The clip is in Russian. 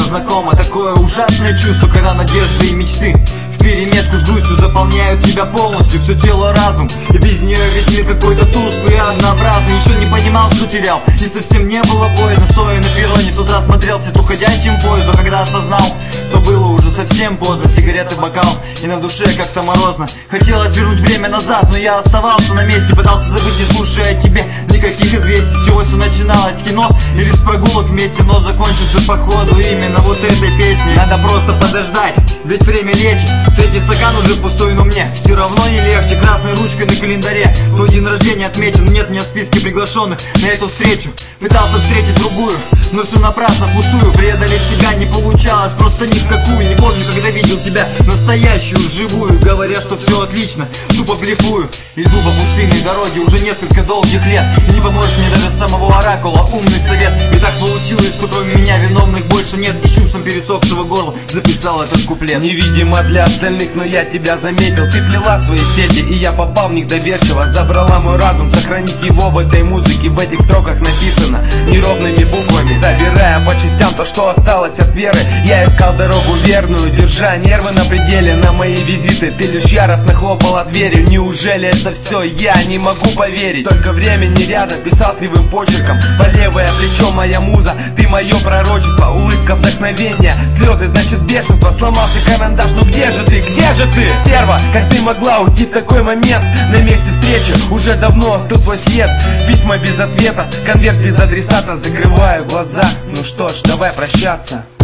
знакомо такое ужасное чувство, когда надежды и мечты вперемешку с грустью заполняют тебя полностью. Все тело, разум, и без нее весь мир какой-то тусклый и однообразный. Еще не понимал, что терял, и совсем не было боязно. Стоя на перроне, с утра смотрел вслед уходящим поезду. Когда осознал, то было уже совсем поздно. Сигареты, бокал, и на душе как-то морозно. Хотелось вернуть время назад, но я оставался на месте. Пытался забыть, не слушая о тебе никаких известий. С чего все начиналось, кино или с прогулок вместе. Но закончится походу именно вот этой песней. Надо просто подождать, ведь время лечит. Третий стакан уже пустой, но мне все равно не легче. Красной ручкой на календаре твой день рождения отмечен. Нет меня в списке приглашенных на эту встречу. Пытался встретить другую, но все напрасно, впустую. Преодолеть себя не получалось, просто ни в какую. Не помню, когда видел тебя настоящую, живую. Говоря, что все отлично, тупо блефую. Иду по пустынной дороге уже несколько долгих лет, и не поможет мне даже самого оракула умный совет. И так получилось, что кроме меня виновных больше нет. И с чувством пересохшего горла записал этот куплет. Невидимо для остальных, но я тебя заметил. Ты плела свои сети, и я попал в них доверчиво. Забрала мой разум, сохранить его в этой музыке. В этих строках написано неровными буквами. Собирая по частям то, что осталось от веры, я искал дорогу верную, держа нервы на пределе. На мои визиты ты лишь яростно хлопала дверью. Неужели это все? Я не могу поверить. Столько времени рядом, писал кривым почерком. По левое плечо моя муза, ты мое пророчество. Улыбка вдохновения, слезы значит бешенство. Сломался карандаш, ну где же ты, где же ты? Стерва, как ты могла уйти в такой момент? На месте встречи уже давно остыл твой след. Письма без ответа, конверт без адресата. Закрываю глаза, ну что ж, давай прощаться.